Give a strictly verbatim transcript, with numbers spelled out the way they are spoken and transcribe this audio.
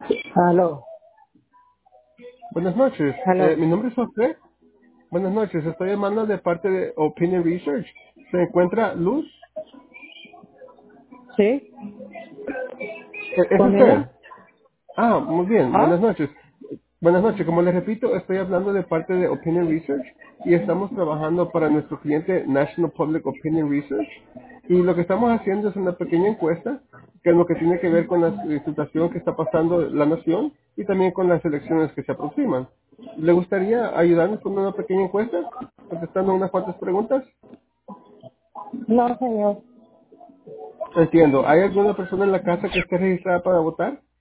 Aló, Buenas noches, eh, aló. mi nombre es José. Buenas noches, estoy llamando de parte de Opinion Research. ¿Se encuentra Luz? ¿Sí? ¿E- ¿Es ¿Con usted? ella? Ah, muy bien, buenas ¿Ah? noches. Buenas noches, como les repito, estoy hablando de parte de Opinion Research y estamos trabajando para nuestro cliente National Public Opinion Research. Y lo que estamos haciendo es una pequeña encuesta, que es lo que tiene que ver con la situación que está pasando la nación y también con las elecciones que se aproximan. ¿Le gustaría ayudarnos con una pequeña encuesta? Contestando unas cuantas preguntas. No, señor. Entiendo. ¿Hay alguna persona en la casa que esté registrada para votar?